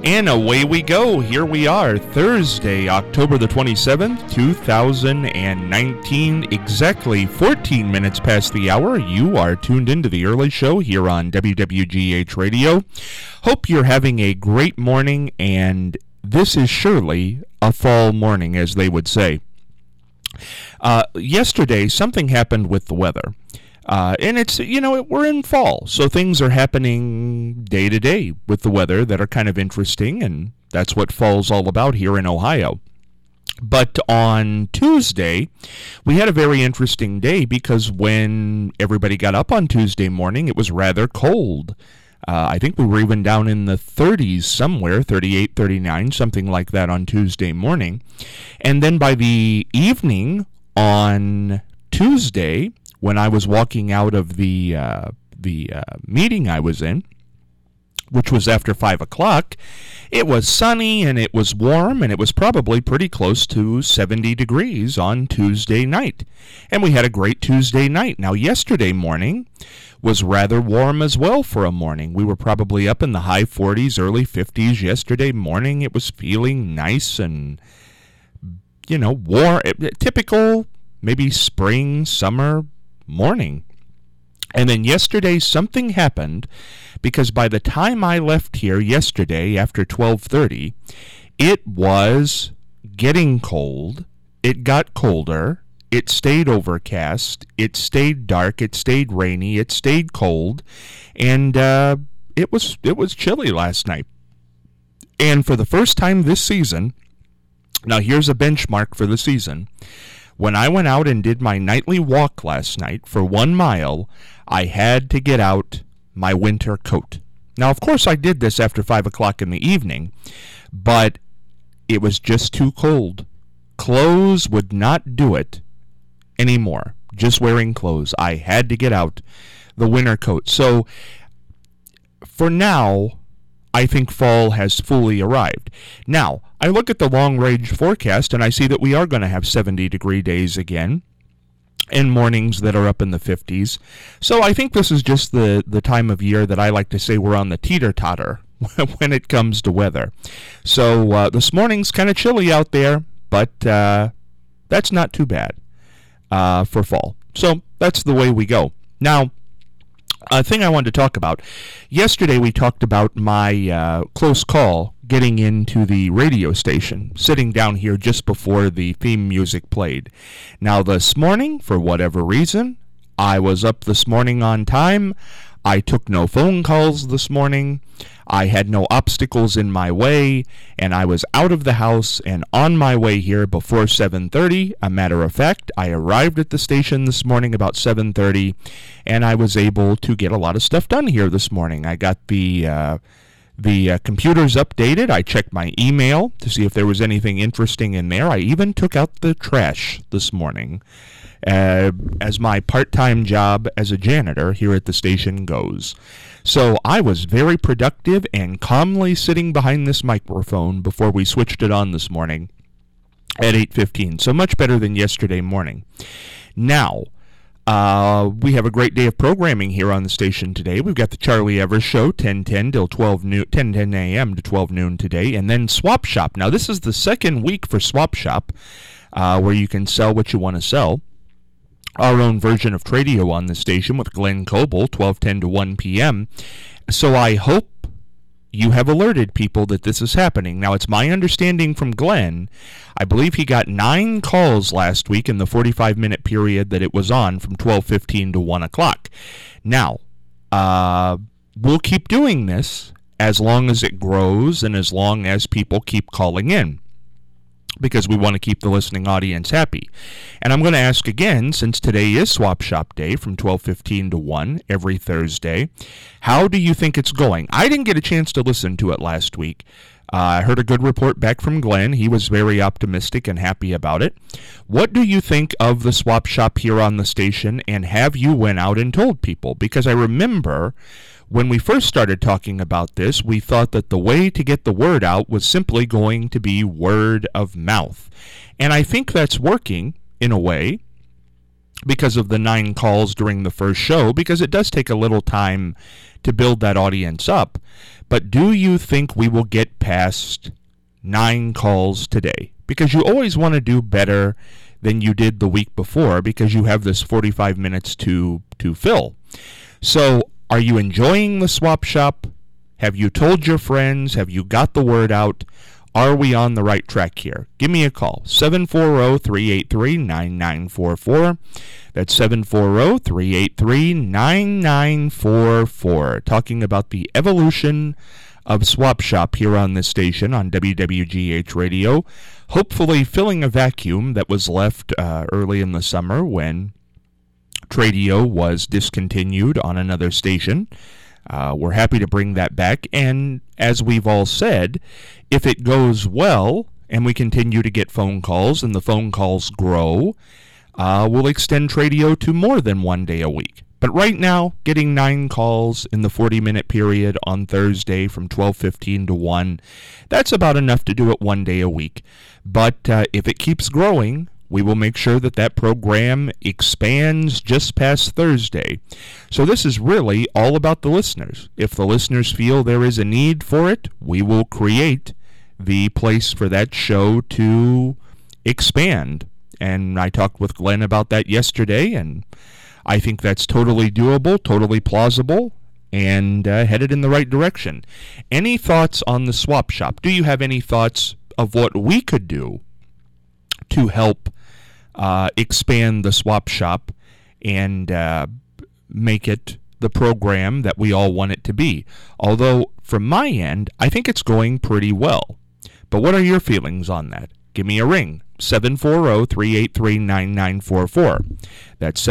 And away we go. Here we are, Thursday, October the 27th, 2019, exactly 14 minutes past the hour. You are tuned into the early show here on WWGH Radio. Hope you're having a great morning, and this is surely a fall morning, as they would say. Yesterday, something happened with the weather. And it's, we're in fall, so things are happening day to day with the weather that are kind of interesting, and that's what fall's all about here in Ohio. But on Tuesday, we had a very interesting day because when everybody got up on Tuesday morning, it was rather cold. I think we were even down in the 30s somewhere, 38, 39, something like that on Tuesday morning. And then by the evening on Tuesday, when I was walking out of the meeting I was in, which was after 5 o'clock, it was sunny and it was warm and it was probably pretty close to 70 degrees on Tuesday night. And we had a great Tuesday night. Now, yesterday morning was rather warm as well for a morning. We were probably up in the high 40s, early 50s yesterday morning. It was feeling nice and, warm, typical, maybe spring, summer morning. And then yesterday something happened because by the time I left here yesterday after 12:30, it was getting cold. It got colder. It stayed overcast. It stayed dark. It stayed rainy. It stayed cold. And it was chilly last night. And for the first time this season, now here's a benchmark for the season. When I went out and did my nightly walk last night for 1 mile, I had to get out my winter coat. Now, of course, I did this after 5 o'clock in the evening, but it was just too cold. Clothes would not do it anymore. Just wearing clothes. I had to get out the winter coat. So, for now, I think fall has fully arrived. Now, I look at the long-range forecast and I see that we are going to have 70-degree days again and mornings that are up in the 50s. So I think this is just the time of year that I like to say we're on the teeter-totter when it comes to weather. So this morning's kind of chilly out there, but that's not too bad for fall. So that's the way we go. Now, a thing I wanted to talk about. Yesterday we talked about my close call getting into the radio station, sitting down here just before the theme music played. Now this morning, for whatever reason, I was up this morning on time. I took no phone calls this morning. I had no obstacles in my way, and I was out of the house and on my way here before 7:30. A matter of fact, I arrived at the station this morning about 7:30, and I was able to get a lot of stuff done here this morning. I got the computers updated. I checked my email to see if there was anything interesting in there. I even took out the trash this morning, as my part-time job as a janitor here at the station goes. So I was very productive and calmly sitting behind this microphone before we switched it on this morning at 8:15. So much better than yesterday morning. Now, we have a great day of programming here on the station today. We've got the Charlie Evers Show, 10:10 till 12 noon, 10:10 a.m. to 12 noon today, and then Swap Shop. Now, this is the second week for Swap Shop, where you can sell what you want to sell. Our own version of Tradio on the station with Glenn Coble, 12:10 to 1 p.m. So I hope you have alerted people that this is happening. Now, it's my understanding from Glenn, I believe he got 9 calls last week in the 45-minute period that it was on from 12:15 to 1 o'clock. Now, we'll keep doing this as long as it grows and as long as people keep calling in, because we want to keep the listening audience happy. And I'm going to ask again, since today is Swap Shop Day from 12:15 to 1 every Thursday, how do you think it's going? I didn't get a chance to listen to it last week. I heard a good report back from Glenn. He was very optimistic and happy about it. What do you think of the Swap Shop here on the station, and have you went out and told people? Because I remember when we first started talking about this, we thought that the way to get the word out was simply going to be word of mouth. And I think that's working in a way. because of the 9 calls during the first show, because it does take a little time to build that audience up. But do you think we will get past 9 calls today? Because you always want to do better than you did the week before, because you have this 45 minutes to fill. So are you enjoying the Swap Shop? Have you told your friends? Have you got the word out? Are we on the right track here? Give me a call, 740-383-9944. That's 740-383-9944. Talking about the evolution of Swap Shop here on this station on WWGH Radio. Hopefully filling a vacuum that was left early in the summer when Tradio was discontinued on another station. We're happy to bring that back, and as we've all said, if it goes well and we continue to get phone calls and the phone calls grow, we'll extend Tradio to more than 1 day a week. But right now, getting 9 calls in the 40-minute period on Thursday from 12:15 to 1, that's about enough to do it 1 day a week. But if it keeps growing, we will make sure that that program expands just past Thursday. So this is really all about the listeners. If the listeners feel there is a need for it, we will create the place for that show to expand. And I talked with Glenn about that yesterday, and I think that's totally doable, totally plausible, and headed in the right direction. Any thoughts on the Swap Shop? Do you have any thoughts of what we could do to help expand the Swap Shop and make it the program that we all want it to be? Although, from my end, I think it's going pretty well. But what are your feelings on that? Give me a ring, 740-383-9944. That's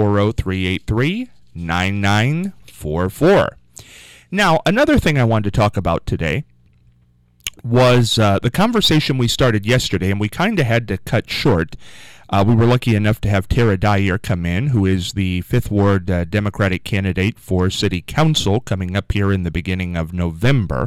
740-383-9944. Now, another thing I wanted to talk about today was the conversation we started yesterday, and we kind of had to cut short. We were lucky enough to have Tara Dyer come in, who is the 5th Ward Democratic candidate for City Council, coming up here in the beginning of November.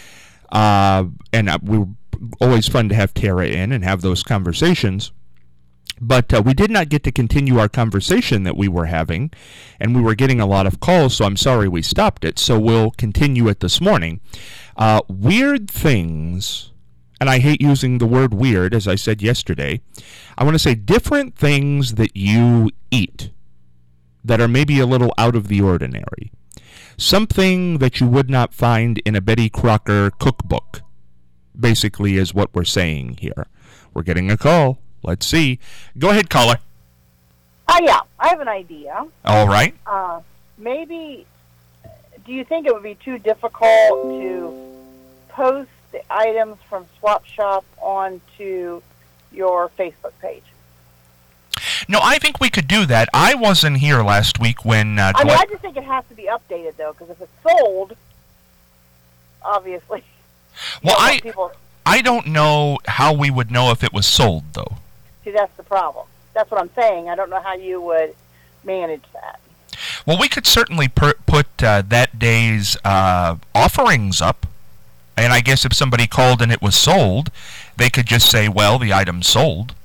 We were always fun to have Tara in and have those conversations. But we did not get to continue our conversation that we were having, and we were getting a lot of calls, so I'm sorry we stopped it. So we'll continue it this morning. Weird things, and I hate using the word weird, as I said yesterday. I want to say different things that you eat that are maybe a little out of the ordinary. Something that you would not find in a Betty Crocker cookbook, basically, is what we're saying here. We're getting a call. Let's see. Go ahead, caller. Yeah, I have an idea. All right. Maybe, do you think it would be too difficult to post the items from Swap Shop onto your Facebook page? No, I think we could do that. I wasn't here last week when... I just think it has to be updated, though, because if it's sold, obviously... Well, I don't know how we would know if it was sold, though. See, that's the problem. That's what I'm saying. I don't know how you would manage that. Well, we could certainly put that day's offerings up, and I guess if somebody called and it was sold, they could just say, well, the item's sold.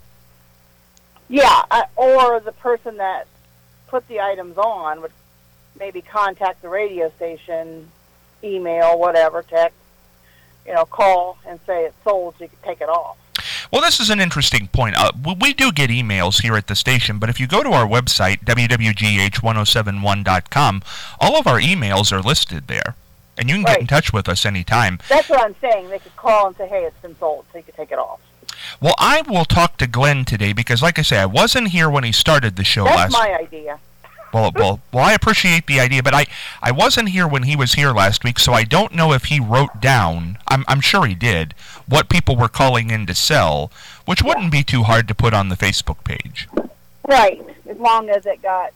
Yeah, or the person that put the items on would maybe contact the radio station, email, whatever, text, call and say it's sold so you can take it off. Well, this is an interesting point. We do get emails here at the station, but if you go to our website, wwgh1071.com, all of our emails are listed there, and you can get in touch with us anytime. That's what I'm saying. They could call and say, hey, it's been sold, so you can take it off. Well, I will talk to Glenn today because, like I say, I wasn't here when he started the show last... That's my idea. Well, I appreciate the idea, but I wasn't here when he was here last week, so I don't know if he wrote down, I'm sure he did, what people were calling in to sell, which wouldn't be too hard to put on the Facebook page. Right, as long as it got,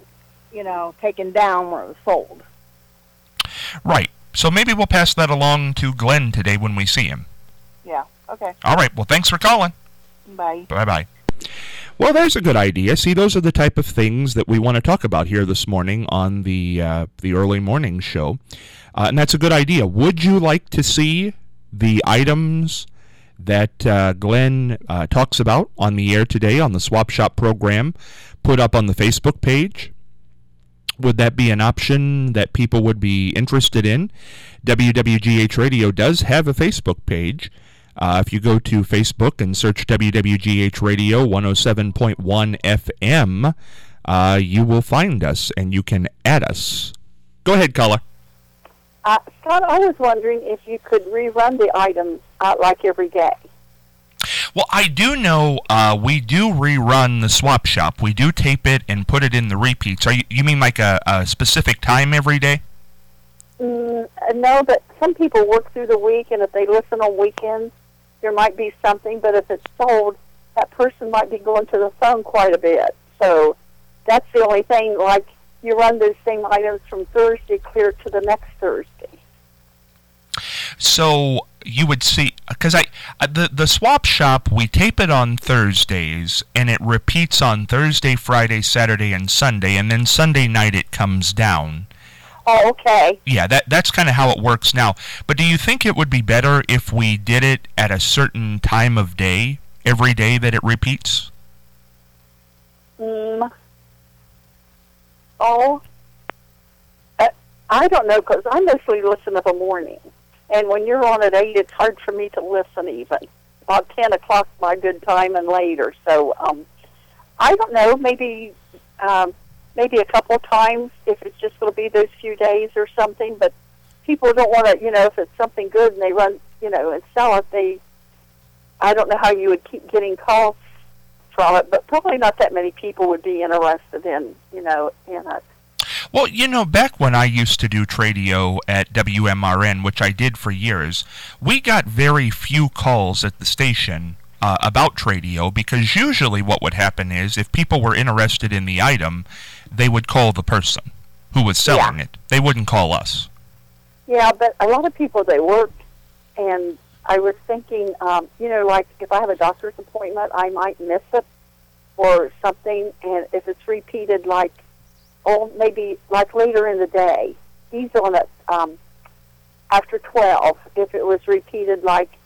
taken down where it was sold. Right, so maybe we'll pass that along to Glenn today when we see him. Yeah, okay. All right, well, thanks for calling. Bye. Bye-bye. Well, there's a good idea. See, those are the type of things that we want to talk about here this morning on the early morning show. And that's a good idea. Would you like to see the items that Glenn talks about on the air today on the Swap Shop program put up on the Facebook page? Would that be an option that people would be interested in? WWGH Radio does have a Facebook page. If you go to Facebook and search WWGH Radio 107.1 FM, you will find us and you can add us. Go ahead, caller. Scott, I was wondering if you could rerun the items like every day. Well, I do know we do rerun the Swap Shop. We do tape it and put it in the repeats. You mean like a specific time every day? No, but some people work through the week, and if they listen on weekends, there might be something. But if it's sold, that person might be going to the phone quite a bit. So that's the only thing. Like, you run those same items from Thursday clear to the next Thursday. So you would see, because the Swap Shop, we tape it on Thursdays, and it repeats on Thursday, Friday, Saturday, and Sunday, and then Sunday night it comes down. Oh, okay. Yeah, that's kind of how it works now. But do you think it would be better if we did it at a certain time of day, every day that it repeats? I don't know, because I mostly listen in the morning. And when you're on at 8, it's hard for me to listen even. About 10 o'clock is my good time and later. So I don't know, maybe a couple times if it's just going to be those few days or something. But people don't want to, if it's something good and they run, and sell it, I don't know how you would keep getting calls from it, but probably not that many people would be interested in it. Well, back when I used to do Tradio at WMRN, which I did for years, we got very few calls at the station about Tradio, because usually what would happen is if people were interested in the item, they would call the person who was selling it. They wouldn't call us. Yeah, but a lot of people, they work, and I was thinking, like if I have a doctor's appointment, I might miss it or something, and if it's repeated maybe like later in the day. He's on it after 12. If it was repeated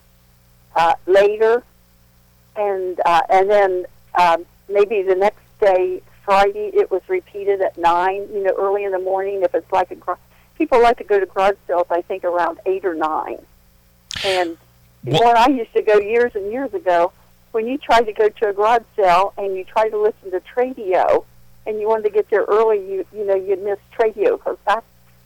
later, and then maybe the next day, Friday, it was repeated at 9. Early in the morning. If it's like people like to go to garage sales, I think around 8 or 9. And when I used to go years and years ago, when you tried to go to a garage sale and you tried to listen to Tradio, and you wanted to get there early, you'd miss Tradio, because back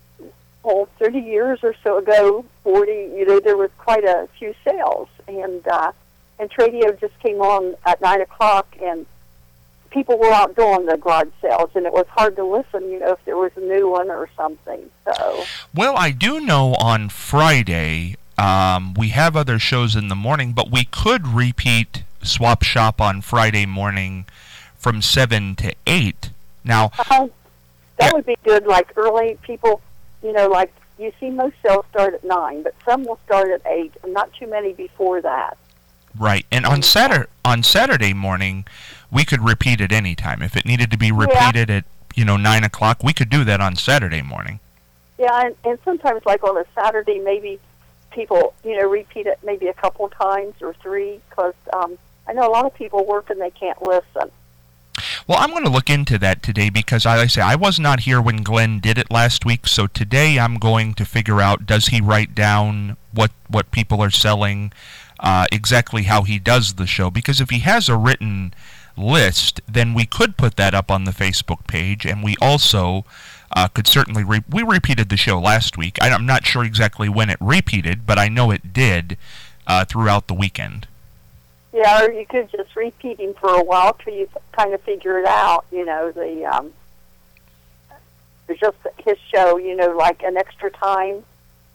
30 years or so ago, 40, there was quite a few sales, and Tradio just came on at 9 o'clock, and people were out doing the garage sales, and it was hard to listen, if there was a new one or something. So, well, I do know on Friday we have other shows in the morning, but we could repeat Swap Shop on Friday morning from 7 to 8. Now, that would be good, like early people, like you see most sales start at 9, but some will start at 8, and not too many before that. Right, and on Saturday morning, we could repeat at any time. If it needed to be repeated at, 9 o'clock, we could do that on Saturday morning. Yeah, and sometimes like on a Saturday, maybe people, repeat it maybe a couple times or 3, because I know a lot of people work and they can't listen. Well, I'm going to look into that today because, like I say, I was not here when Glenn did it last week, so today I'm going to figure out, does he write down what people are selling, exactly how he does the show? Because if he has a written list, then we could put that up on the Facebook page, and we also could certainly, we repeated the show last week. I'm not sure exactly when it repeated, but I know it did throughout the weekend. Yeah, or you could just repeat him for a while till you kind of figure it out, it's just his show, like an extra time,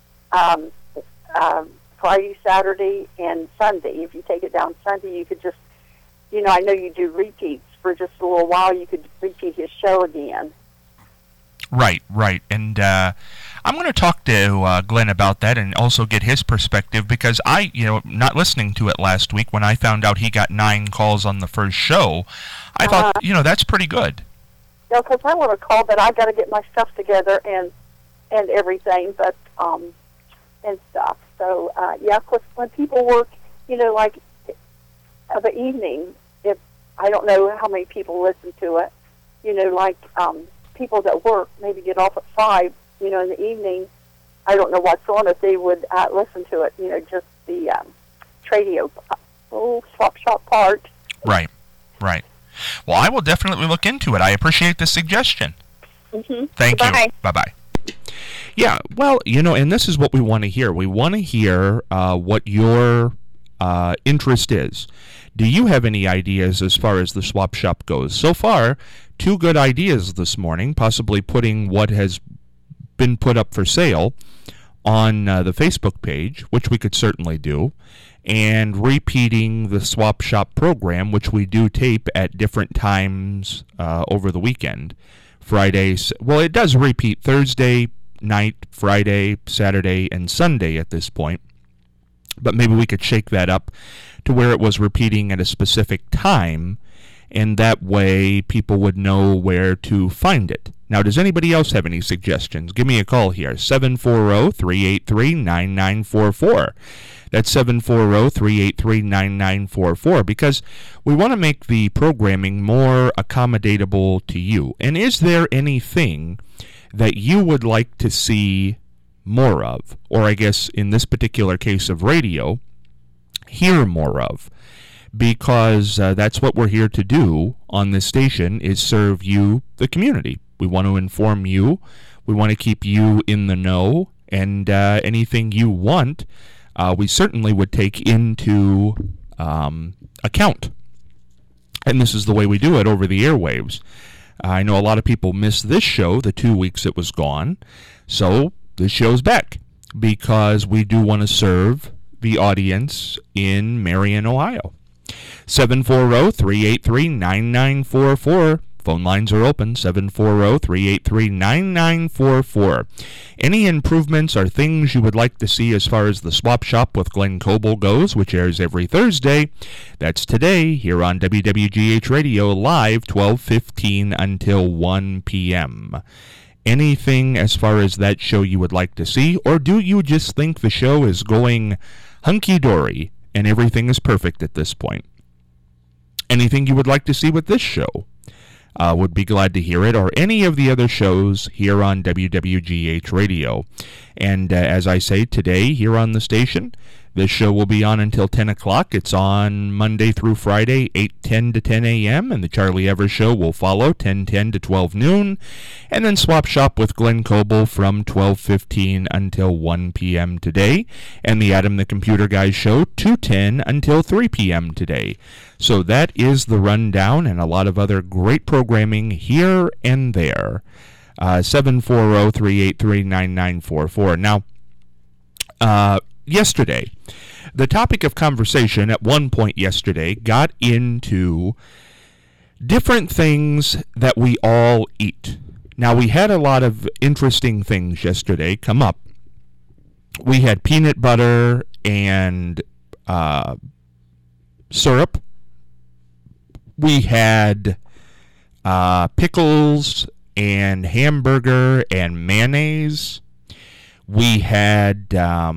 Friday, Saturday, and Sunday. If you take it down Sunday, you could just, I know you do repeats for just a little while. You could repeat his show again. Right. And I'm going to talk to Glenn about that and also get his perspective, because I, not listening to it last week, when I found out he got 9 calls on the first show, I thought, that's pretty good. Yeah, because I want to call, but I got to get my stuff together and everything, but and stuff. So, of course, when people work, like of an evening, if I don't know how many people listen to it, like people that work maybe get off at 5, in the evening. I don't know what's on if they would listen to it, just the Tradio swap shop part. Right. Well, I will definitely look into it. I appreciate the suggestion. Mm-hmm. Thank Bye-bye. you. Bye-bye. Yeah, well, and this is what we want to hear. We want to hear what your interest is. Do you have any ideas as far as the swap shop goes? So far, 2 good ideas this morning, possibly putting what has been put up for sale on the Facebook page, which we could certainly do, and repeating the swap shop program, which we do tape at different times over the weekend. Fridays, well, it does repeat Thursday night, Friday, Saturday, and Sunday at this point, but maybe we could shake that up to where it was repeating at a specific time, and that way people would know where to find it. Now, does anybody else have any suggestions? Give me a call here, 740-383-9944. That's 740-383-9944, because we want to make the programming more accommodatable to you. And is there anything that you would like to see more of, or I guess in this particular case of radio, hear more of? Because that's what we're here to do on this station, is serve you, the community. We want to inform you. We want to keep you in the know. And anything you want, we certainly would take into account. And this is the way we do it over the airwaves. I know a lot of people missed this show, the 2 weeks it was gone. So this show's back, because we do want to serve the audience in Marion, Ohio. 740-383-9944. Phone lines are open, 740-383-9944. Any improvements or things you would like to see as far as the Swap Shop with Glenn Coble goes, which airs every Thursday? That's today here on WWGH Radio, live 12:15 until 1 p.m. Anything as far as that show you would like to see, or do you just think the show is going hunky-dory and everything is perfect at this point? Anything you would like to see with this show? Would be glad to hear it, or any of the other shows here on WWGH Radio. And as I say, today here on the station, this show will be on until 10 o'clock. It's on Monday through Friday, 8:10 to 10 a.m., and the Charlie Evers Show will follow 10:10 to 12 noon, and then Swap Shop with Glenn Coble from 12:15 until 1 p.m. today, and the Adam the Computer Guy Show 2:10 until 3 p.m. today. So that is the rundown, and a lot of other great programming here and there. 740-383-9944. Now, yesterday, the topic of conversation at one point yesterday got into different things that we all eat. Now, we had a lot of interesting things yesterday come up. We had peanut butter and syrup. We had pickles and hamburger and mayonnaise. We had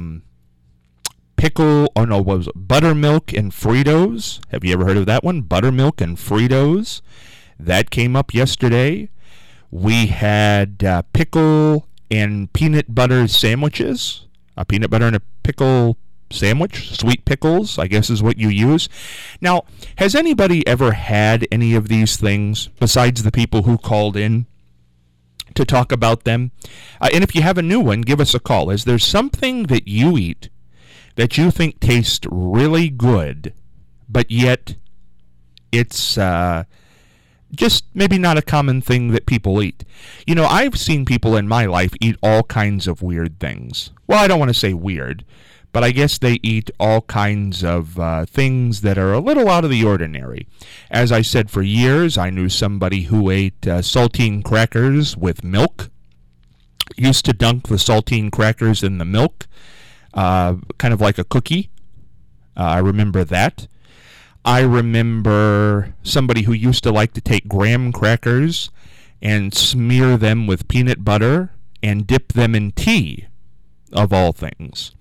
buttermilk and Fritos. Have you ever heard of that one? Buttermilk and Fritos. That came up yesterday. We had pickle and peanut butter sandwiches. A peanut butter and a pickle sandwich. Sweet pickles, I guess, is what you use. Now, has anybody ever had any of these things besides the people who called in to talk about them? And if you have a new one, give us a call. Is there something that you eat that you think tastes really good, but yet it's just maybe not a common thing that people eat? You know, I've seen people in my life eat all kinds of weird things. Well, I don't want to say weird, but I guess they eat all kinds of things that are a little out of the ordinary. As I said, for years, I knew somebody who ate saltine crackers with milk. Used to dunk the saltine crackers in the milk, kind of like a cookie. I remember that. I remember somebody who used to like to take graham crackers and smear them with peanut butter and dip them in tea, of all things.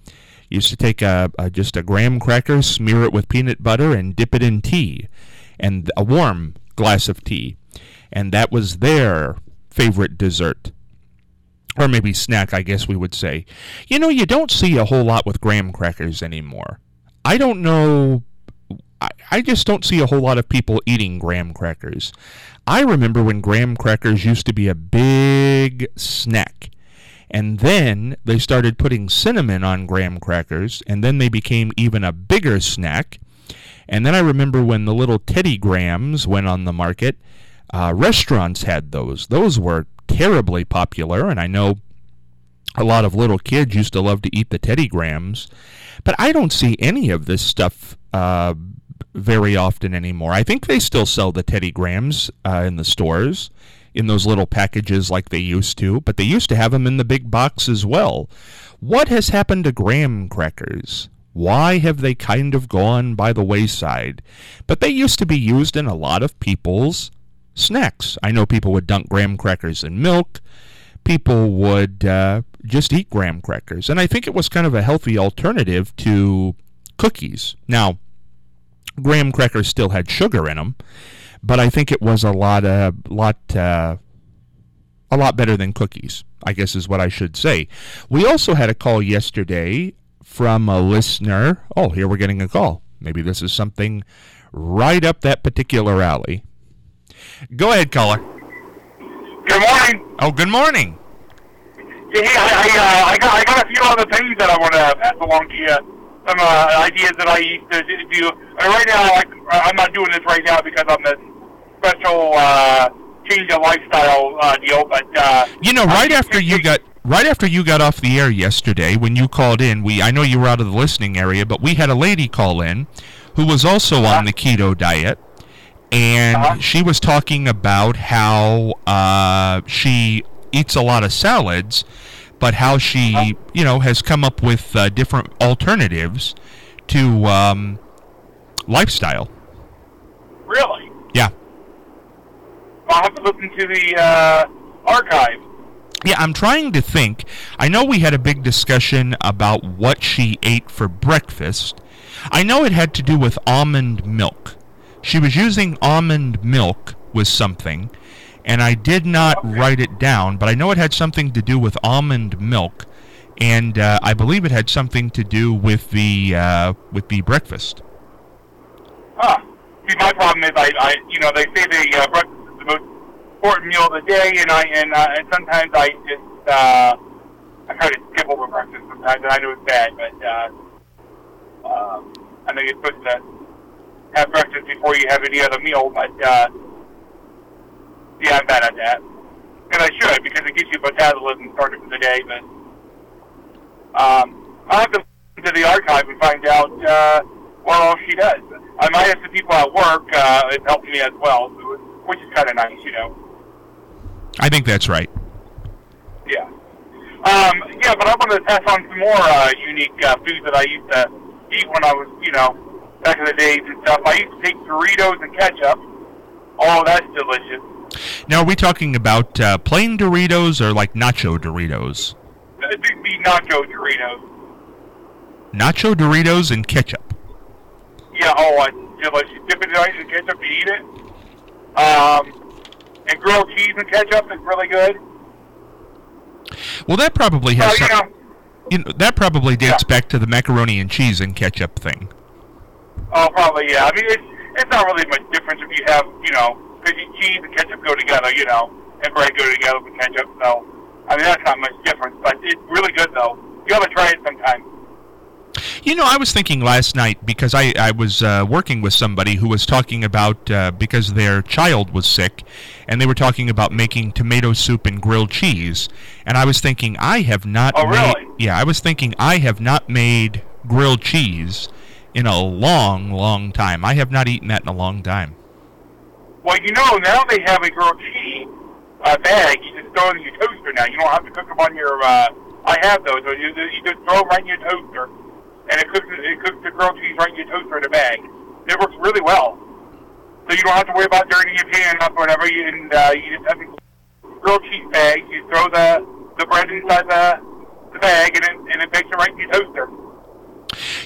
Used to take just a graham cracker, smear it with peanut butter, and dip it in tea, and a warm glass of tea. And that was their favorite dessert. Or maybe snack, I guess we would say. You know, you don't see a whole lot with graham crackers anymore. I don't know. I just don't see a whole lot of people eating graham crackers. I remember when graham crackers used to be a big snack. And then they started putting cinnamon on graham crackers, and then they became even a bigger snack. And then I remember when the little Teddy Grahams went on the market, restaurants had those. Those were terribly popular, and I know a lot of little kids used to love to eat the Teddy Grahams. But I don't see any of this stuff very often anymore. I think they still sell the Teddy Grahams in the stores, in those little packages like they used to, but they used to have them in the big box as well. What has happened to graham crackers? Why have they kind of gone by the wayside? But they used to be used in a lot of people's snacks. I know people would dunk graham crackers in milk. People would just eat graham crackers. And I think it was kind of a healthy alternative to cookies. Now, graham crackers still had sugar in them, but I think it was a lot better than cookies, I guess is what I should say. We also had a call yesterday from a listener. Oh, here we're getting a call. Maybe this is something right up that particular alley. Go ahead, caller. Good morning. Oh, good morning. Yeah, I got a few other things that I want to pass along to you. Some ideas that I used to do. Right now, I'm not doing this right now because I'm this special change of lifestyle deal. But right after you got off the air yesterday, when you called in, I know you were out of the listening area, but we had a lady call in who was also on the keto diet, and she was talking about how she eats a lot of salads, but how she has come up with different alternatives to lifestyle. Really? Yeah. I'll have to listen to the archive. Yeah, I'm trying to think. I know we had a big discussion about what she ate for breakfast. I know it had to do with almond milk. She was using almond milk with something, and I did not write it down, but I know it had something to do with almond milk, and I believe it had something to do with the breakfast. Huh. See, my problem is they say the breakfast is the most important meal of the day, and sometimes I just I try to skip over breakfast sometimes, and I know it's bad, but I know you're supposed to have breakfast before you have any other meal, but yeah, I'm bad at that. And I should, because it gives you metabolism started for the day, but I'll have to listen to the archive and find out what all she does. I might have some people at work it's helping me as well, which is kind of nice, I think that's right. Yeah. But I wanted to pass on some more unique foods that I used to eat when I was, back in the days and stuff. I used to take Doritos and ketchup. Oh, that's delicious. Now, are we talking about plain Doritos or like nacho Doritos? The nacho Doritos. Nacho Doritos and ketchup. Yeah, it's delicious. Dip it in ketchup to eat it. And grilled cheese and ketchup is really good. Well, that probably has that probably dates back to the macaroni and cheese and ketchup thing. Oh, probably, yeah. I mean, it's not really much difference if you have, because cheese and ketchup go together, and bread go together with ketchup. So, I mean, that's not much difference, but it's really good, though. You ought to try it sometime. I was thinking last night, because I was working with somebody who was talking about, because their child was sick, and they were talking about making tomato soup and grilled cheese. And I was thinking, I have not made grilled cheese in a long, long time. I have not eaten that in a long time. Well, now they have a grilled cheese bag. You just throw it in your toaster now. You don't have to cook them on your, I have those. You just throw them right in your toaster. And it cooks the grilled cheese right in your toaster in a bag. It works really well. So you don't have to worry about dirtying your pan up or whatever. You just have the grilled cheese bag. You throw the bread inside the bag, and it bakes it right in your toaster.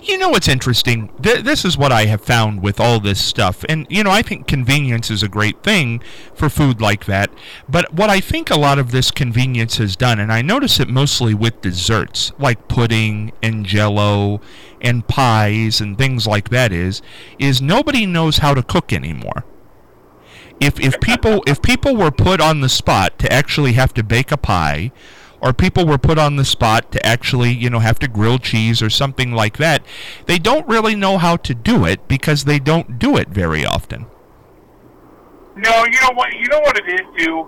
You know what's interesting? This is what I have found with all this stuff. And, I think convenience is a great thing for food like that. But what I think a lot of this convenience has done, and I notice it mostly with desserts, like pudding and Jell-O and pies and things like that, is nobody knows how to cook anymore. If people were put on the spot to actually have to bake a pie, or people were put on the spot to actually, have to grill cheese or something like that, they don't really know how to do it because they don't do it very often. No, you know what it is too.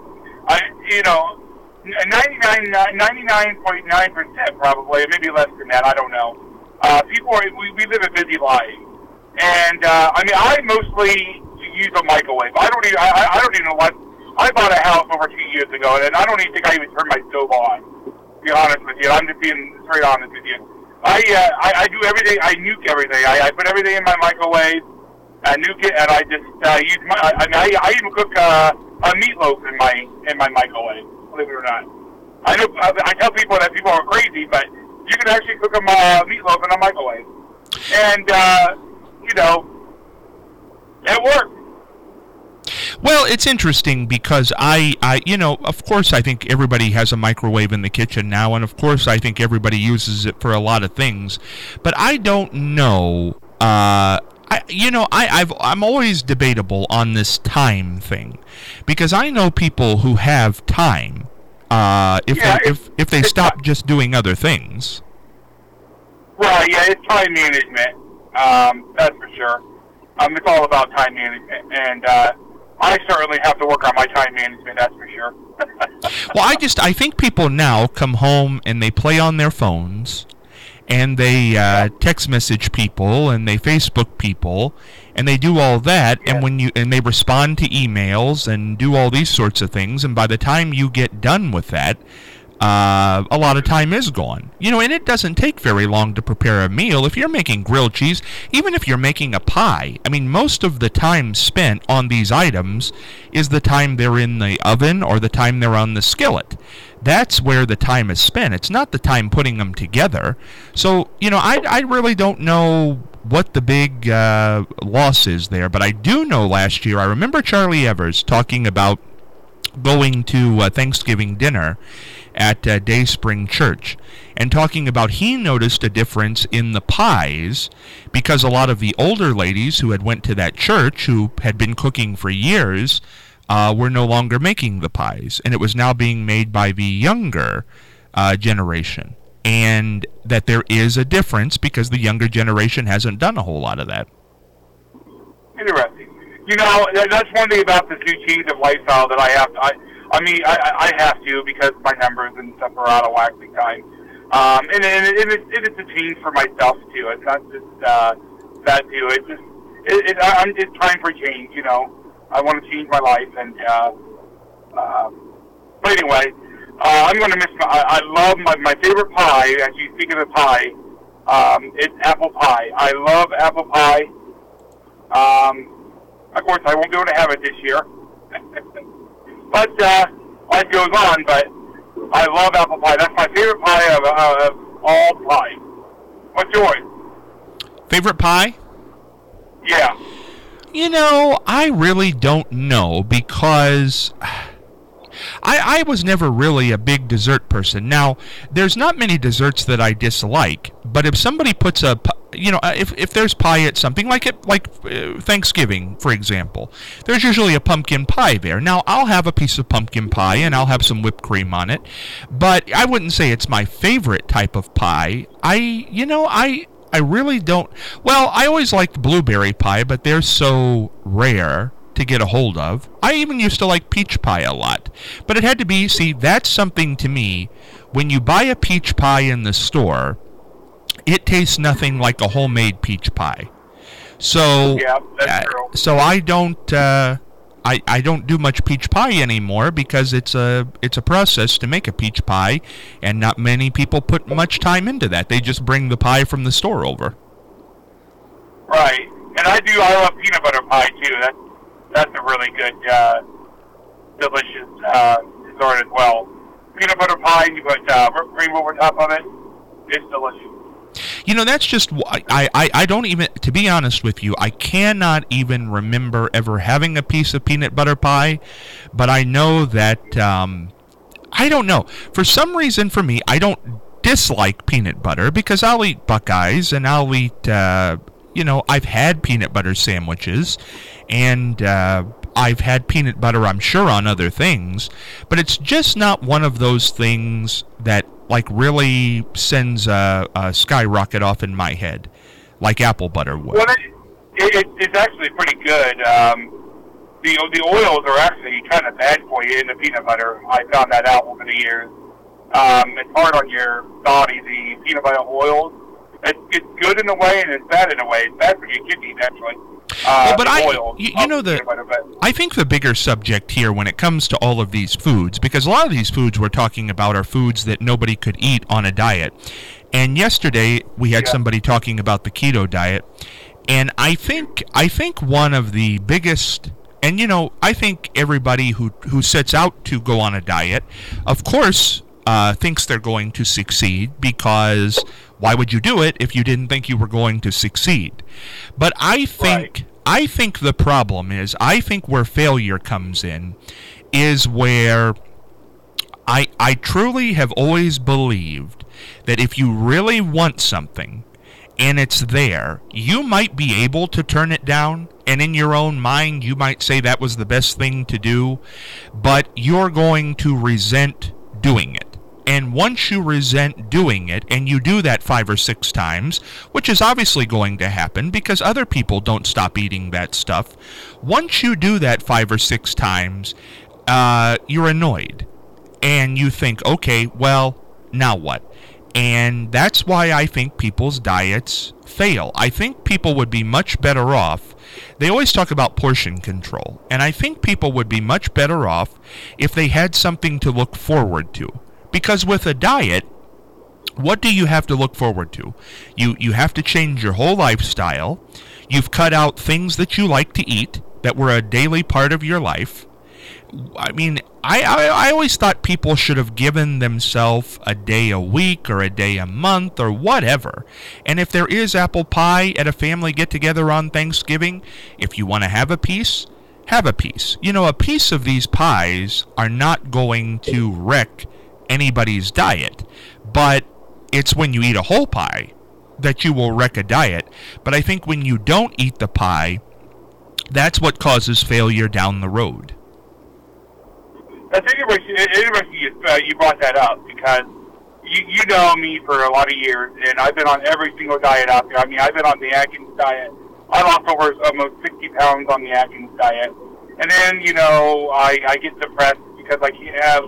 99.9% probably, maybe less than that. I don't know. We live a busy life, and I mostly use a microwave. I don't even like. I bought a house over 2 years ago, and I don't even think I even turned my stove on. To be honest with you, I'm just being straight honest with you. I do everything. I nuke everything. I put everything in my microwave. I nuke it, and I just use my. I even cook a meatloaf in my microwave. Believe it or not. I know. I tell people that people are crazy, but you can actually cook a meatloaf in a microwave, and it works. Well, it's interesting because of course I think everybody has a microwave in the kitchen now, and of course I think everybody uses it for a lot of things, but I don't know. I'm always debatable on this time thing, because I know people who have time if they stop just doing other things. Right. Yeah, it's time management. That's for sure. It's all about time management, and I certainly have to work on my time management, that's for sure. Well, I think people now come home and they play on their phones, and they text message people, and they Facebook people, and they do all that, Yeah. and they respond to emails and do all these sorts of things, and by the time you get done with that, a lot of time is gone. And it doesn't take very long to prepare a meal. If you're making grilled cheese, even if you're making a pie, most of the time spent on these items is the time they're in the oven or the time they're on the skillet. That's where the time is spent. It's not the time putting them together. So, I really don't know what the big loss is there, but I do know last year, I remember Charlie Evers talking about going to Thanksgiving dinner at Dayspring Church, and talking about he noticed a difference in the pies because a lot of the older ladies who had went to that church, who had been cooking for years, were no longer making the pies, and it was now being made by the younger generation, and that there is a difference because the younger generation hasn't done a whole lot of that. Interesting. That's one thing about this new change of lifestyle that I have to. I have to, because my numbers and stuff are out of whack big time. And it's a change for myself too. It's not just that too. It's time for change. I want to change my life, and but anyway, I'm going to miss. I love my favorite pie. As you speak of the pie, it's apple pie. I love apple pie. Of course, I won't be able to have it this year. But life goes on, but I love apple pie. That's my favorite pie of all pie. What's yours? Favorite pie? Yeah. I really don't know, because I was never really a big dessert person. Now, there's not many desserts that I dislike, but if somebody puts if there's pie at something like Thanksgiving, for example, there's usually a pumpkin pie there. Now, I'll have a piece of pumpkin pie and I'll have some whipped cream on it, but I wouldn't say it's my favorite type of pie. I really don't. Well, I always liked blueberry pie, but they're so rare to get a hold of. I even used to like peach pie a lot, but it had to be, that's something to me. When you buy a peach pie in the store, it tastes nothing like a homemade peach pie. So, yeah, that's true. So I don't do much peach pie anymore, because it's a process to make a peach pie, and not many people put much time into that. They just bring the pie from the store over. Right, and I love peanut butter pie too. That's a really good, delicious dessert as well. Peanut butter pie, and you put whipped cream over top of it. It's delicious. You know, that's just, I don't even, to be honest with you, I cannot even remember ever having a piece of peanut butter pie, but I know that, I don't know. For some reason, for me, I don't dislike peanut butter because I'll eat Buckeyes and I'll eat, I've had peanut butter sandwiches and I've had peanut butter, I'm sure, on other things, but it's just not one of those things that like really sends a skyrocket off in my head like apple butter would. Well, it's actually pretty good. The oils are actually kind of bad for you in the peanut butter. I found that out over the years. It's hard on your body, the peanut butter oils. It's good in a way and it's bad in a way. It's bad for your kidneys, actually. But I think the bigger subject here when it comes to all of these foods, because a lot of these foods we're talking about are foods that nobody could eat on a diet. And yesterday we had somebody talking about the keto diet, and I think one of the biggest, and I think everybody who sets out to go on a diet, of course, thinks they're going to succeed, because why would you do it if you didn't think you were going to succeed? But I think the problem is, I think where failure comes in is where I truly have always believed that if you really want something and it's there, you might be able to turn it down, and in your own mind you might say that was the best thing to do, but you're going to resent doing it. And once you resent doing it, and you do that 5 or 6 times, which is obviously going to happen because other people don't stop eating that stuff, once you do that 5 or 6 times, you're annoyed. And you think, okay, well, now what? And that's why I think people's diets fail. I think people would be much better off. They always talk about portion control. And I think people would be much better off if they had something to look forward to. Because with a diet, what do you have to look forward to? You have to change your whole lifestyle. You've cut out things that you like to eat that were a daily part of your life. I mean, I always thought people should have given themselves a day a week or a day a month or whatever. And if there is apple pie at a family get-together on Thanksgiving, if you want to have a piece, have a piece. A piece of these pies are not going to wreck anybody's diet, but it's when you eat a whole pie that you will wreck a diet. But I think when you don't eat the pie, that's what causes failure down the road. That's interesting you brought that up, because you know me for a lot of years, and I've been on every single diet out there. I mean, I've been on the Atkins diet. I lost over almost 60 pounds on the Atkins diet. And then, I get depressed because I can't have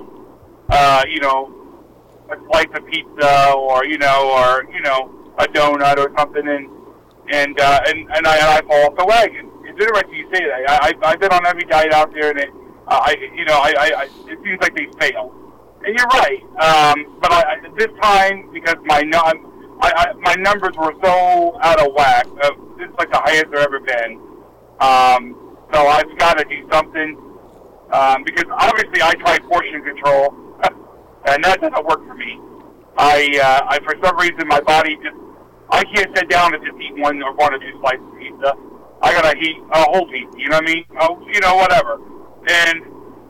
a slice of pizza or a donut or something, and I fall off the wagon. It's interesting you say that. I've been on every diet out there, and it seems like they fail. And you're right. But this time, because my numbers were so out of whack, it's like the highest they've ever been. So I've got to do something, because obviously I tried portion control. And that doesn't work for me. I for some reason, my body I can't sit down and just eat one or 2 slices of pizza. I gotta eat a whole pizza, you know what I mean? Whatever. And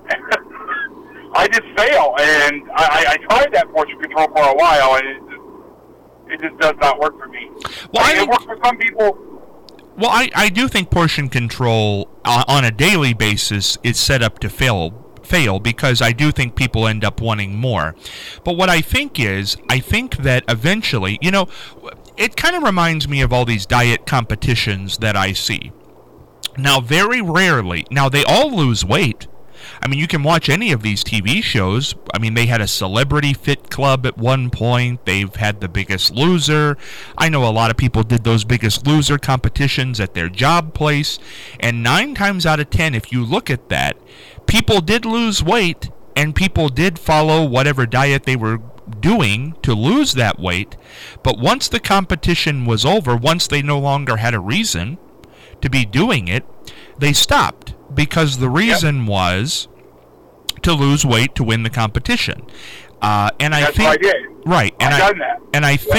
I just fail. And I tried that portion control for a while, and it just does not work for me. Well, it works for some people. Well, I do think portion control on a daily basis is set up to fail, because I do think people end up wanting more. But what I think is, that eventually, it kind of reminds me of all these diet competitions that I see. Now, very rarely, they all lose weight. I mean, you can watch any of these TV shows. I mean, they had a Celebrity Fit Club at one point. They've had The Biggest Loser. I know a lot of people did those Biggest Loser competitions at their job place. And 9 times out of 10, if you look at that, people did lose weight, and people did follow whatever diet they were doing to lose that weight. But once the competition was over, once they no longer had a reason to be doing it, they stopped, because the reason was to lose weight to win the competition. And I That's think what I did. right, and I've done that. And I think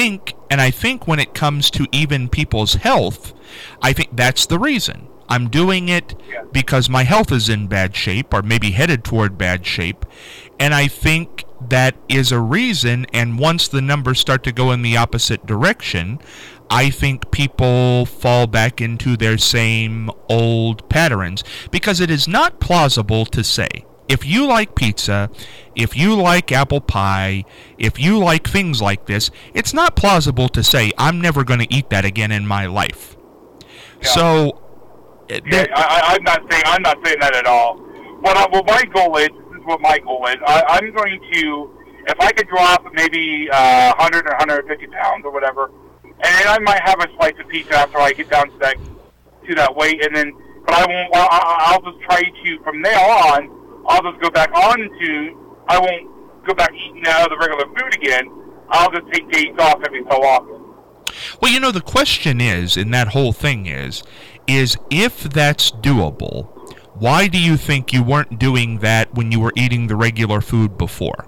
And I think when it comes to even people's health, I think that's the reason. I'm doing it because my health is in bad shape, or maybe headed toward bad shape. And I think that is a reason, and once the numbers start to go in the opposite direction, I think people fall back into their same old patterns, because it is not plausible to say, if you like pizza, if you like apple pie, if you like things like this, it's not plausible to say, I'm never going to eat that again in my life. Yeah. So, I'm not saying that at all. What my goal is, this is what my goal is. I'm going to, if I could drop maybe 100 or 150 pounds or whatever, and then I might have a slice of pizza after I get down to that weight, and then, but I won't. I'll just try to, from there on, I'll just go back on to, I won't go back eating out of the regular food again. I'll just take days off every so often. Well, you know, the question is, in that whole thing is if that's doable, why do you think you weren't doing that when you were eating the regular food before?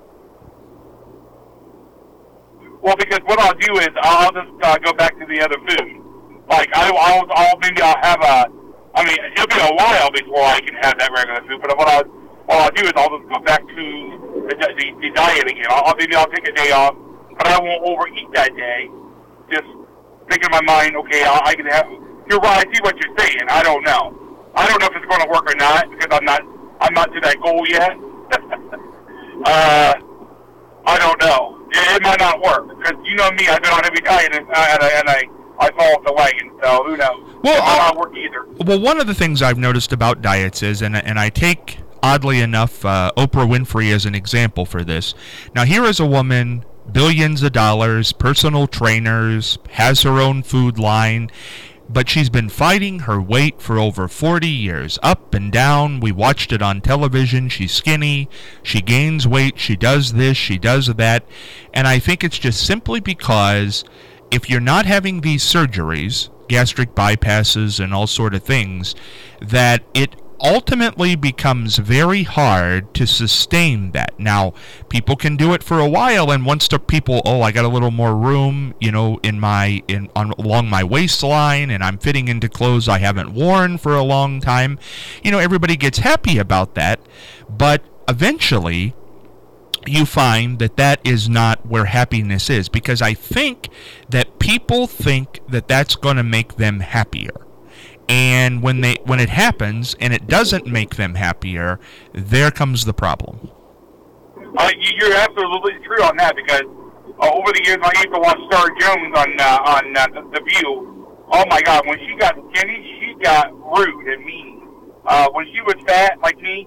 Well, because what I'll do is I'll just go back to the other food. Like, I'll have it'll be a while before I can have that regular food, but what I'll do is I'll just go back to the diet again. Maybe I'll take a day off, but I won't overeat that day. Just think in my mind, okay, I can have. You're right. I see what you're saying. I don't know. I don't know if it's going to work or not, because I'm not to that goal yet. I don't know. It might not work, because you know me. I've been on every diet, and I fall off the wagon. So who knows? Well, it might not work either. Well, one of the things I've noticed about diets is, and I take, oddly enough, Oprah Winfrey as an example for this. Now, here is a woman, billions of dollars, personal trainers, has her own food line, but she's been fighting her weight for over 40 years, up and down. We watched it on television. She's skinny. She gains weight. She does this. She does that. And I think it's just simply because if you're not having these surgeries, gastric bypasses and all sort of things, that it ultimately becomes very hard to sustain that. Now, people can do it for a while, and once the people, I got a little more room, along my waistline, and I'm fitting into clothes I haven't worn for a long time, everybody gets happy about that, but eventually you find that is not where happiness is, because I think that people think that that's going to make them happier. And when it happens and it doesn't make them happier, there comes the problem. You're absolutely true on that, because over the years I used to watch Star Jones on The View. Oh my God, when she got skinny, she got rude and mean. When she was fat like me,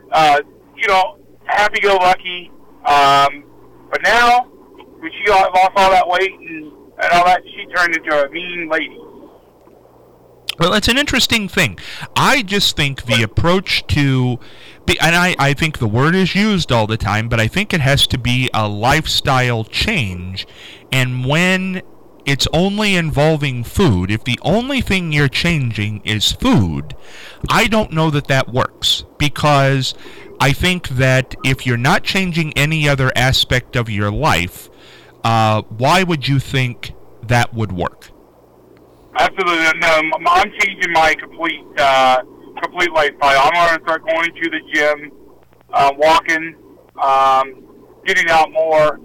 happy-go-lucky. But now, when she lost all that weight and all that, she turned into a mean lady. Well, it's an interesting thing. I just think the approach to, and I think the word is used all the time, but I think it has to be a lifestyle change. And when it's only involving food, if the only thing you're changing is food, I don't know that works. Because I think that if you're not changing any other aspect of your life, why would you think that would work? Absolutely. No, I'm changing my complete lifestyle. I'm going to start going to the gym, walking, getting out more.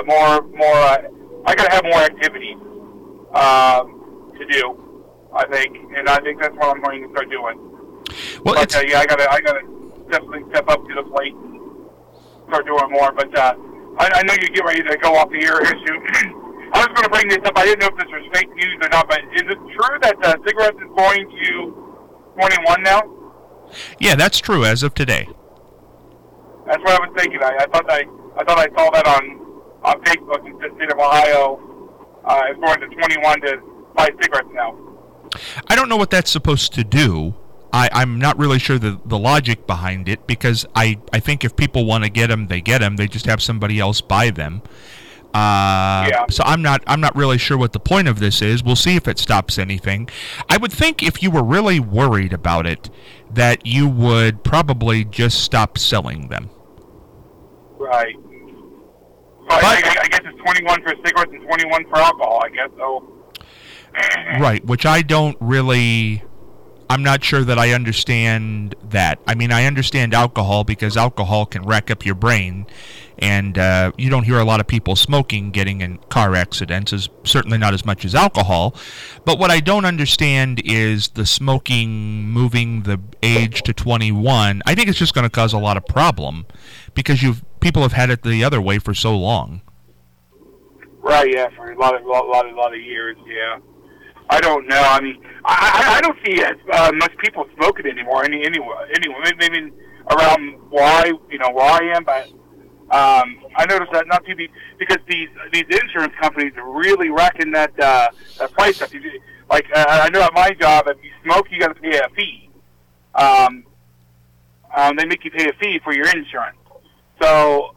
I got to have more activities to do, I think, and I think that's what I'm going to start doing. Well, but I got to definitely step up to the plate and start doing more. But I know you get ready to go off the air here soon. I was going to bring this up. I didn't know if this was fake news or not, but is it true that cigarettes is going to 21 now? Yeah, that's true as of today. That's what I was thinking. I thought I saw that on Facebook in the state of Ohio. It's going to 21 to buy cigarettes now. I don't know what that's supposed to do. I'm not really sure the logic behind it, because I think if people want to get them, they get them. They just have somebody else buy them. So I'm not really sure what the point of this is. We'll see if it stops anything. I would think if you were really worried about it, that you would probably just stop selling them. Right. I guess it's 21 for cigarettes and 21 for alcohol, I guess, so. Right, which I don't really... I'm not sure that I understand that. I mean, I understand alcohol because alcohol can wreck up your brain, and you don't hear a lot of people smoking getting in car accidents, certainly not as much as alcohol. But what I don't understand is the smoking moving the age to 21. I think it's just going to cause a lot of problem because people have had it the other way for so long. Right, yeah, for a lot of years, yeah. I don't know. I mean, I don't see much people smoking anymore. Anyway, maybe around where I am, but I noticed that not too because these insurance companies are really racking that price up. Like I know at my job, if you smoke, you got to pay a fee. They make you pay a fee for your insurance. So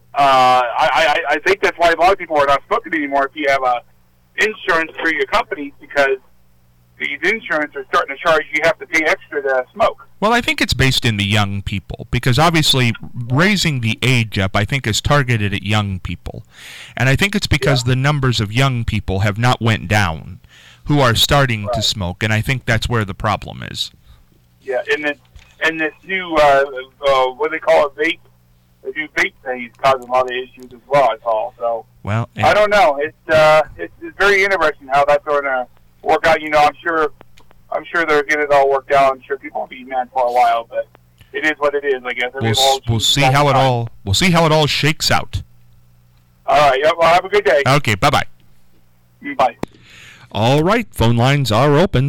I think that's why a lot of people are not smoking anymore. If you have insurance through your company, because these insurance are starting to charge you have to pay extra to smoke. Well, I think it's based in the young people, because obviously raising the age up, I think, is targeted at young people. And I think it's because the numbers of young people have not went down who are starting to smoke, and I think that's where the problem is. Yeah, and this new, what do they call it, vape? The new vape thing is causing a lot of issues as well, I saw. So, well, I don't know. It's very interesting how that's going to work out. I'm sure they're getting it all worked out. I'm sure people will be mad for a while, but it is what it is, I guess. We'll see how it all shakes out. All right. Yeah, well, have a good day. Okay. Bye. Bye. All right, phone lines are open,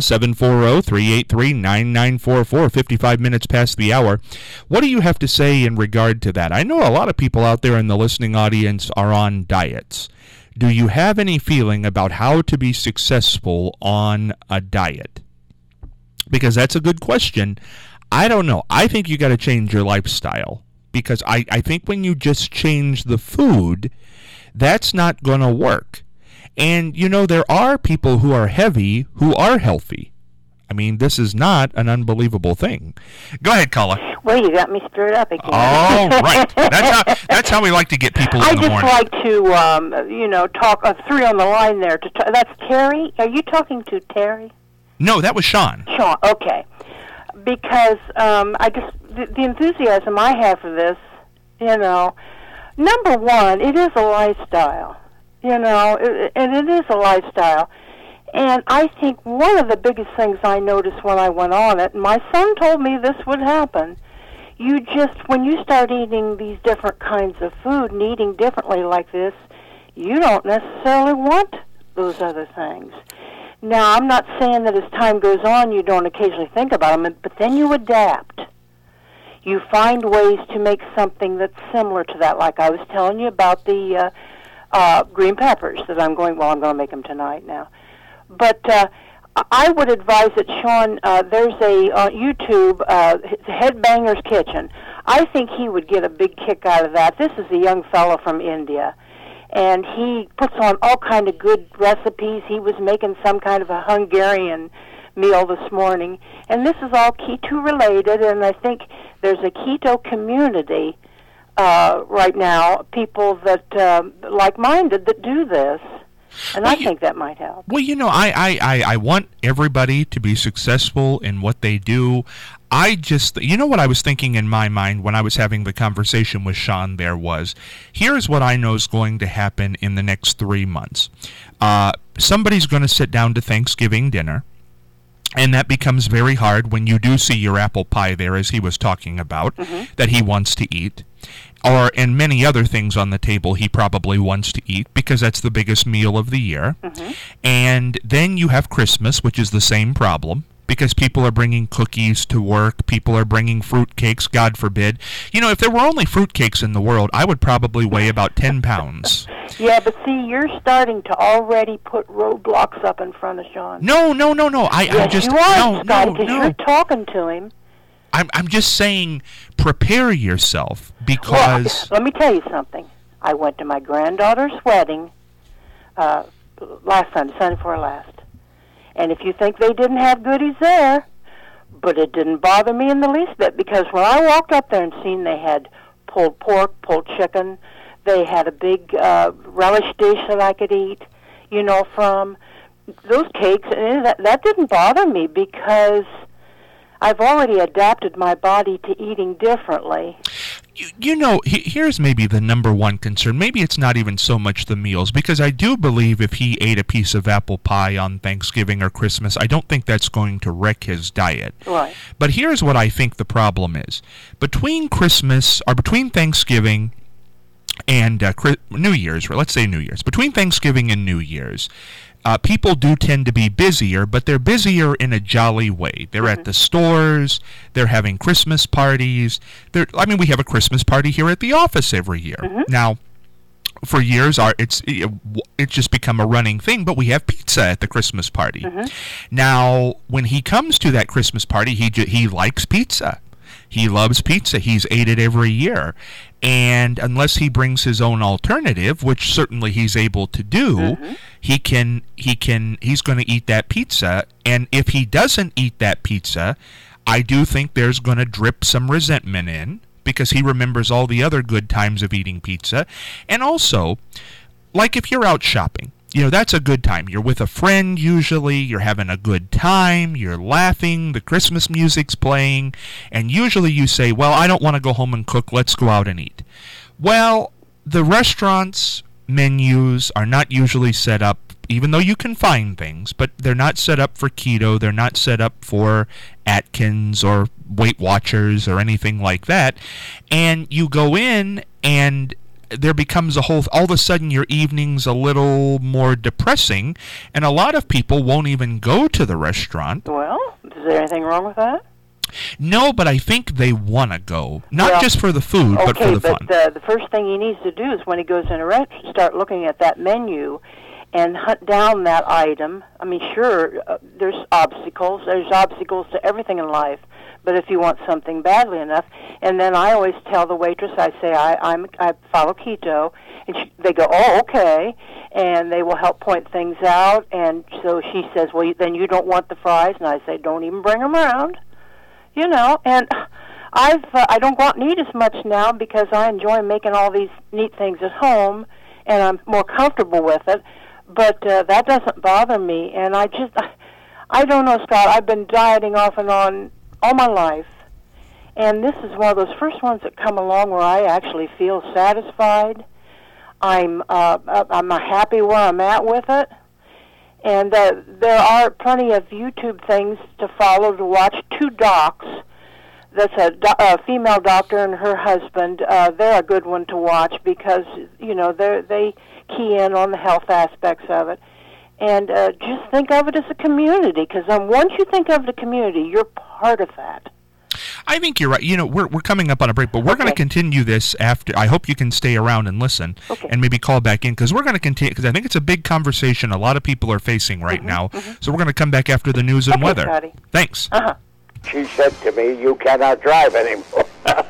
740-383-9944, 55 minutes past the hour. What do you have to say in regard to that? I know a lot of people out there in the listening audience are on diets. Do you have any feeling about how to be successful on a diet? Because that's a good question. I don't know. I think you got to change your lifestyle, because I think when you just change the food, that's not going to work. And, there are people who are heavy who are healthy. I mean, this is not an unbelievable thing. Go ahead, caller. Well, you got me stirred up again. Oh, right. That's how we like to get people in the morning. I just like to, talk. Three on the line there. That's Terry. Are you talking to Terry? No, that was Sean. Sean, okay. Because the enthusiasm I have for this, number one, it is a lifestyle. And it is a lifestyle. And I think one of the biggest things I noticed when I went on it, and my son told me this would happen, when you start eating these different kinds of food and eating differently like this, you don't necessarily want those other things. Now, I'm not saying that as time goes on you don't occasionally think about them, but then you adapt. You find ways to make something that's similar to that, like I was telling you about the green peppers that I'm going to make them tonight now. But I would advise that, Sean, there's on YouTube, Headbanger's Kitchen. I think he would get a big kick out of that. This is a young fellow from India, and he puts on all kind of good recipes. He was making some kind of a Hungarian meal this morning, and this is all keto related, and I think there's a keto community right now, people that like-minded that do this, and I think that might help. Well, I want everybody to be successful in what they do. What I was thinking in my mind when I was having the conversation with Sean there was, here's what I know is going to happen in the next 3 months. Somebody's going to sit down to Thanksgiving dinner, and that becomes very hard when you do see your apple pie there, as he was talking about, that he wants to eat. And many other things on the table he probably wants to eat, because that's the biggest meal of the year. And then you have Christmas, which is the same problem, because people are bringing cookies to work, people are bringing fruitcakes, God forbid. If there were only fruitcakes in the world, I would probably weigh about 10 pounds. Yeah, but see, you're starting to already put roadblocks up in front of Sean. No. Yes, you are, Scotty, because you're talking to him. I'm just saying, prepare yourself, because... Well, let me tell you something. I went to my granddaughter's wedding last Sunday before last. And if you think they didn't have goodies there, but it didn't bother me in the least bit, because when I walked up there and seen they had pulled pork, pulled chicken, They had a big relish dish that I could eat, from those cakes. And that didn't bother me because I've already adapted my body to eating differently. Here's maybe the number one concern. Maybe it's not even so much the meals, because I do believe if he ate a piece of apple pie on Thanksgiving or Christmas, I don't think that's going to wreck his diet. Right. But here's what I think the problem is. Between Thanksgiving and New Year's, let's say New Year's, between Thanksgiving and New Year's, people do tend to be busier, but they're busier in a jolly way. They're at the stores. They're having Christmas parties. We have a Christmas party here at the office every year. Now, for years, it's just become a running thing, but we have pizza at the Christmas party. Now, when he comes to that Christmas party, he likes pizza. He loves pizza. He's ate it every year. And unless he brings his own alternative, which certainly he's able to do, he's going to eat that pizza. And if he doesn't eat that pizza, I do think there's going to drip some resentment in, because he remembers all the other good times of eating pizza. And also, like if you're out shopping, that's a good time. You're with a friend usually, you're having a good time, you're laughing, the Christmas music's playing, and usually you say, well, I don't want to go home and cook, let's go out and eat. Well, the restaurants' menus are not usually set up, even though you can find things, but they're not set up for keto, they're not set up for Atkins or Weight Watchers or anything like that, and you go in and there becomes all of a sudden your evening's a little more depressing, and a lot of people won't even go to the restaurant. Well, is there anything wrong with that? No, but I think they want to go. Not just for the food, but for the fun. Okay, but the first thing he needs to do is when he goes in a restaurant, start looking at that menu and hunt down that item. I mean, sure, there's obstacles. There's obstacles to everything in life. But if you want something badly enough, and then I always tell the waitress, I say I follow keto, and they go, oh, okay, and they will help point things out. And so she says, well, then you don't want the fries, and I say, don't even bring them around, And I don't go out and eat as much now because I enjoy making all these neat things at home, and I'm more comfortable with it. But that doesn't bother me, and I don't know, Scott. I've been dieting off and on all my life, and this is one of those first ones that come along where I actually feel satisfied. I'm happy where I'm at with it, and there are plenty of YouTube things to follow to watch. 2 docs. That's a female doctor and her husband. They're a good one to watch because they key in on the health aspects of it. And just think of it as a community, because once you think of the community, you're part of that. I think you're right. We're coming up on a break, but we're going to continue this after. I hope you can stay around and listen, and maybe call back in, because we're going to continue, because I think it's a big conversation a lot of people are facing right now. So we're going to come back after the news and weather. Scotty. Thanks. She said to me, you cannot drive anymore.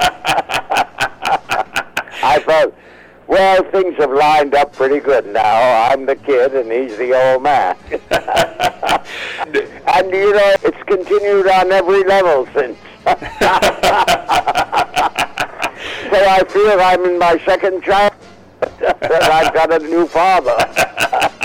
I thought, well, things have lined up pretty good now. I'm the kid and he's the old man. And, it's continued on every level since. So I feel I'm in my second child. And I've got a new father.